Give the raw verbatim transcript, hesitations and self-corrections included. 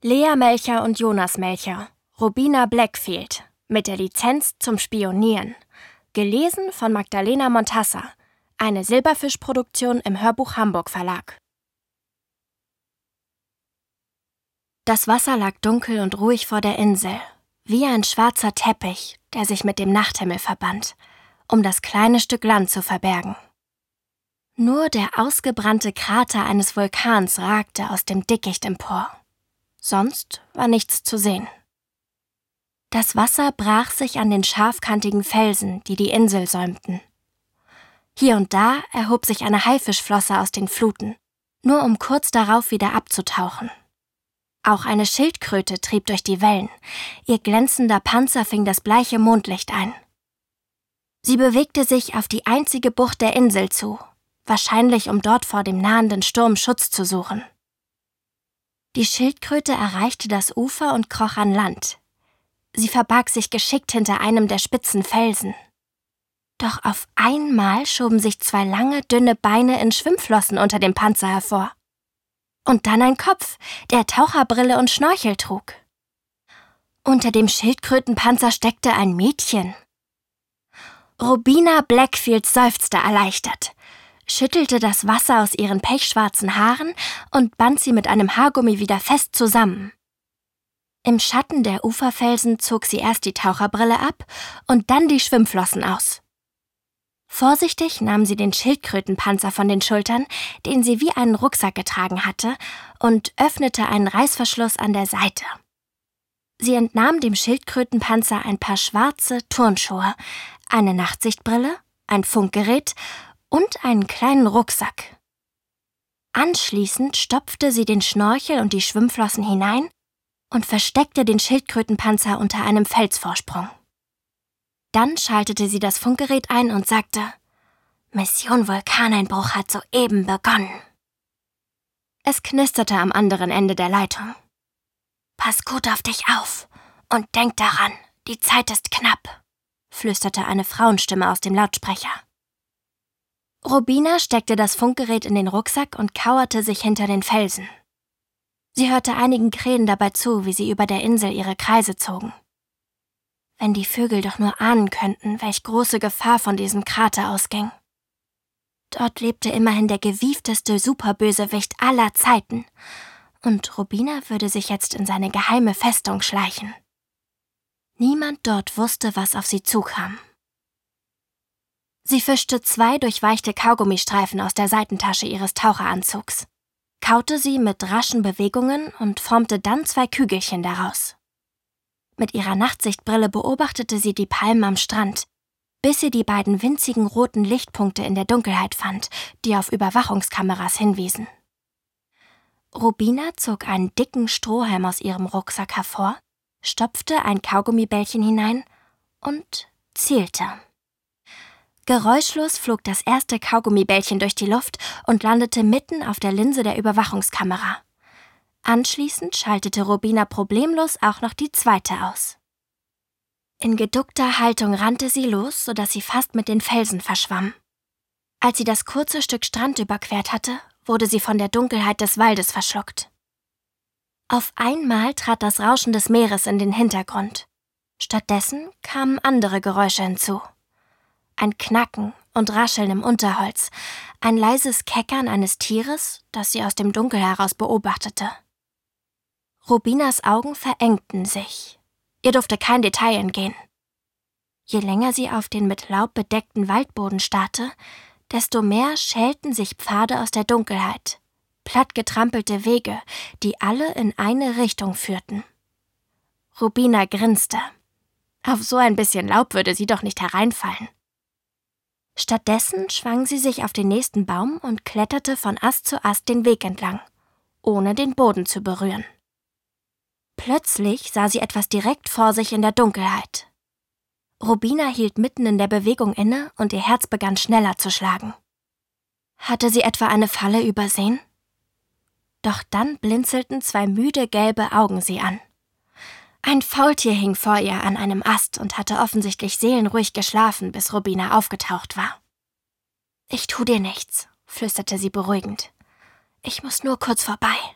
Lea Melcher und Jonas Melcher, Robina Blackfield, mit der Lizenz zum Spionieren. Gelesen von Magdalena Montassa, eine Silberfisch-Produktion im Hörbuch Hamburg Verlag. Das Wasser lag dunkel und ruhig vor der Insel, wie ein schwarzer Teppich, der sich mit dem Nachthimmel verband, um das kleine Stück Land zu verbergen. Nur der ausgebrannte Krater eines Vulkans ragte aus dem Dickicht empor. Sonst war nichts zu sehen. Das Wasser brach sich an den scharfkantigen Felsen, die die Insel säumten. Hier und da erhob sich eine Haifischflosse aus den Fluten, nur um kurz darauf wieder abzutauchen. Auch eine Schildkröte trieb durch die Wellen, ihr glänzender Panzer fing das bleiche Mondlicht ein. Sie bewegte sich auf die einzige Bucht der Insel zu, wahrscheinlich um dort vor dem nahenden Sturm Schutz zu suchen. Die Schildkröte erreichte das Ufer und kroch an Land. Sie verbarg sich geschickt hinter einem der spitzen Felsen. Doch auf einmal schoben sich zwei lange, dünne Beine in Schwimmflossen unter dem Panzer hervor. Und dann ein Kopf, der Taucherbrille und Schnorchel trug. Unter dem Schildkrötenpanzer steckte ein Mädchen. Robina Blackfield seufzte erleichtert, schüttelte das Wasser aus ihren pechschwarzen Haaren und band sie mit einem Haargummi wieder fest zusammen. Im Schatten der Uferfelsen zog sie erst die Taucherbrille ab und dann die Schwimmflossen aus. Vorsichtig nahm sie den Schildkrötenpanzer von den Schultern, den sie wie einen Rucksack getragen hatte, und öffnete einen Reißverschluss an der Seite. Sie entnahm dem Schildkrötenpanzer ein paar schwarze Turnschuhe, eine Nachtsichtbrille, ein Funkgerät und einen kleinen Rucksack. Anschließend stopfte sie den Schnorchel und die Schwimmflossen hinein und versteckte den Schildkrötenpanzer unter einem Felsvorsprung. Dann schaltete sie das Funkgerät ein und sagte: »Mission Vulkaneinbruch hat soeben begonnen.« Es knisterte am anderen Ende der Leitung. »Pass gut auf dich auf und denk daran, die Zeit ist knapp«, flüsterte eine Frauenstimme aus dem Lautsprecher. Robina steckte das Funkgerät in den Rucksack und kauerte sich hinter den Felsen. Sie hörte einigen Krähen dabei zu, wie sie über der Insel ihre Kreise zogen. Wenn die Vögel doch nur ahnen könnten, welch große Gefahr von diesem Krater ausging. Dort lebte immerhin der gewiefteste Superbösewicht aller Zeiten, und Robina würde sich jetzt in seine geheime Festung schleichen. Niemand dort wusste, was auf sie zukam. Sie fischte zwei durchweichte Kaugummistreifen aus der Seitentasche ihres Taucheranzugs, kaute sie mit raschen Bewegungen und formte dann zwei Kügelchen daraus. Mit ihrer Nachtsichtbrille beobachtete sie die Palmen am Strand, bis sie die beiden winzigen roten Lichtpunkte in der Dunkelheit fand, die auf Überwachungskameras hinwiesen. Robina zog einen dicken Strohhalm aus ihrem Rucksack hervor, stopfte ein Kaugummibällchen hinein und zielte. Geräuschlos flog das erste Kaugummibällchen durch die Luft und landete mitten auf der Linse der Überwachungskamera. Anschließend schaltete Robina problemlos auch noch die zweite aus. In geduckter Haltung rannte sie los, sodass sie fast mit den Felsen verschwamm. Als sie das kurze Stück Strand überquert hatte, wurde sie von der Dunkelheit des Waldes verschluckt. Auf einmal trat das Rauschen des Meeres in den Hintergrund. Stattdessen kamen andere Geräusche hinzu. Ein Knacken und Rascheln im Unterholz, ein leises Keckern eines Tieres, das sie aus dem Dunkel heraus beobachtete. Robinas Augen verengten sich. Ihr durfte kein Detail entgehen. Je länger sie auf den mit Laub bedeckten Waldboden starrte, desto mehr schälten sich Pfade aus der Dunkelheit, plattgetrampelte Wege, die alle in eine Richtung führten. Robina grinste. Auf so ein bisschen Laub würde sie doch nicht hereinfallen. Stattdessen schwang sie sich auf den nächsten Baum und kletterte von Ast zu Ast den Weg entlang, ohne den Boden zu berühren. Plötzlich sah sie etwas direkt vor sich in der Dunkelheit. Robina hielt mitten in der Bewegung inne und ihr Herz begann schneller zu schlagen. Hatte sie etwa eine Falle übersehen? Doch dann blinzelten zwei müde gelbe Augen sie an. Ein Faultier hing vor ihr an einem Ast und hatte offensichtlich seelenruhig geschlafen, bis Robina aufgetaucht war. »Ich tu dir nichts«, flüsterte sie beruhigend. »Ich muss nur kurz vorbei.«